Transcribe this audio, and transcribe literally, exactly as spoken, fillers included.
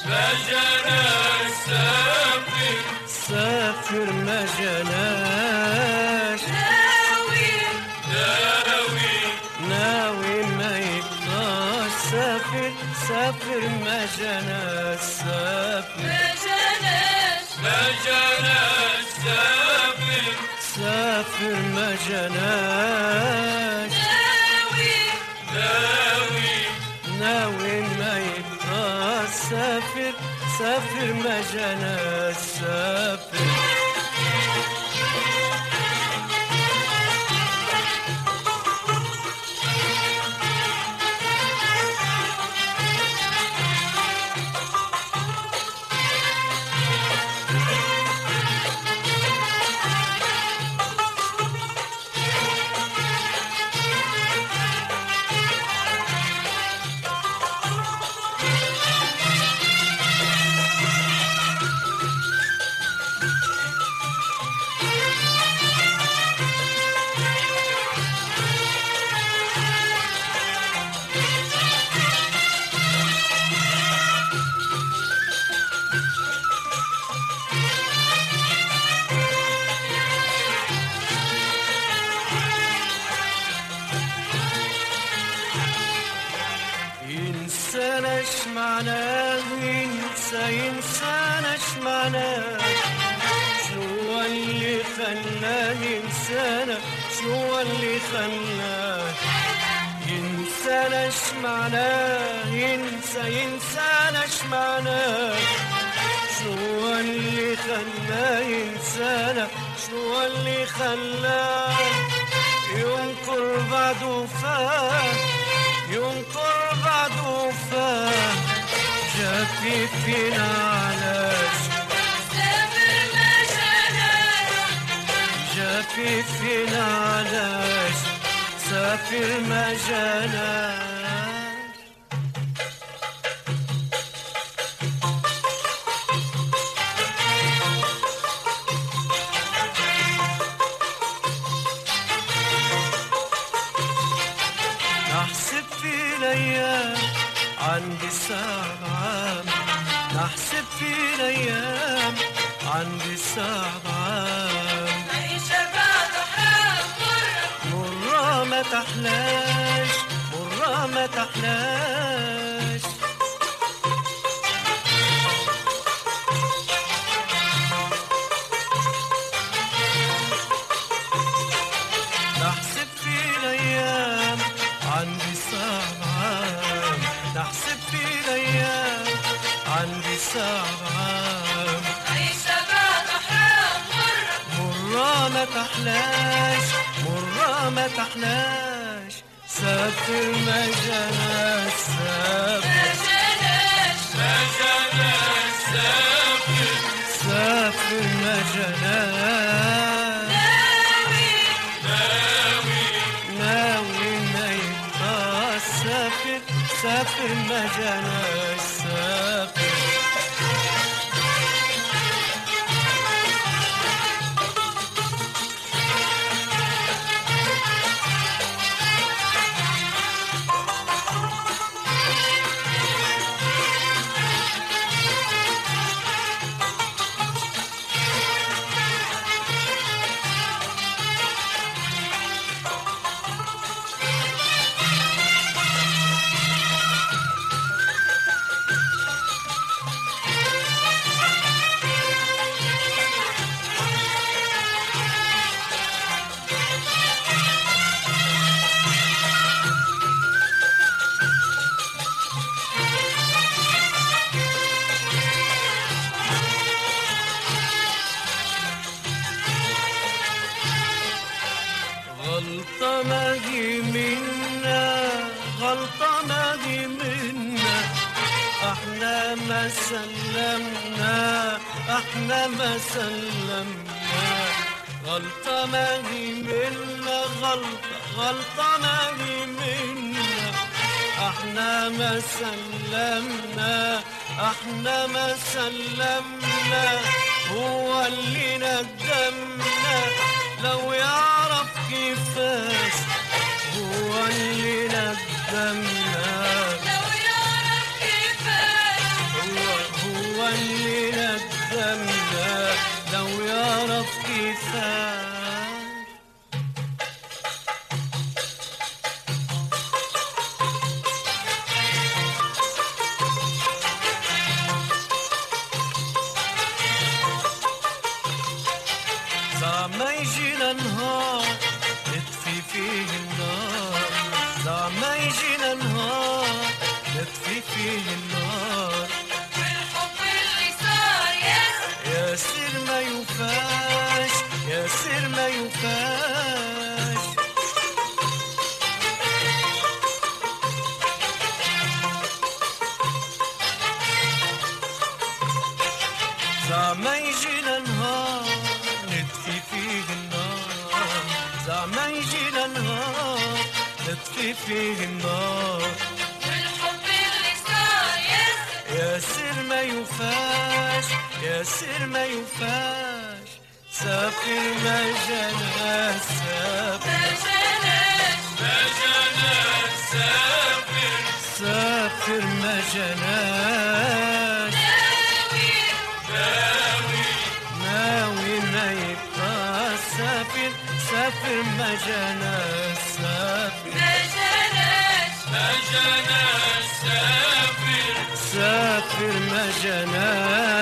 ما جناش سافر سافر ما جناش ناوي ناوي ناوي ما يبقاش سافر سافر ما جناش سافر ما جناش ما جناش سافر سافر ما جناش ناوي ناوي ناوي ما يبقاش سافر سافر ما جناش سافر ينساناش معناه ينسى ينساناش معناه شو اللي خلاه ينسانا شو اللي خلاه ينساناش معناه ينسى ينساناش معناه شو اللي خلاه ينسانا شو اللي خلاه ينكر بعد وفاه ينكر بعد وفاه جافي فينا علاش سافر ما جناش جافي فينا علاش سافر ما جناش نحسب في الأيام عندي سبعة نحسب في الأيام عندي سبعة عيشة بعد حرام مرة مرة ما تحلاش مرة ما تحلاش نحسب في الأيام عندي سبعة نحسب في الأيام عندي سبعة عيشة بعد حرام مرة مرة ما تحلاش مرة ما تحلاش سافر ما جناش سافر ما جناش ما جناش سافر سافر ما جناش ناوي ناوي ناوي ما يبقى سافر سافر ما جناش سافر غلطة ما هي منا غلطة ما هي منا احنا ما سلمنا احنا ما سلمنا غلطة ما هي منا غلطة غلطة ما هي منا احنا ما سلمنا احنا ما سلمنا هو اللي ندمنا لو يعرف كيفاش هو اللي ندمنا لو يعرف كيفاش هو سلمنا لو يعرف كفاش. زعما يجينا نهار نطفي فيه النار، زعما يجينا نهار نطفي فيه النار، والحب اللي صار ياسر ياسر ما يوفاش، ياسر ما يوفاش. زعما يجينا نهار نطفي فيه النار، زعما يجينا نهار نطفي فيه النار، والحب اللي صار ياسر ياسر ما يوفاش، ياسر ما يوفاش. سافر ما جانا سافر، ما جناش ما جناش سافر، سافر ما جناش، ناوي ناوي ناوي ما يبقى سافر، سافر ما جانا سافر، ما جناش ما جناش سافر، سافر ما جانا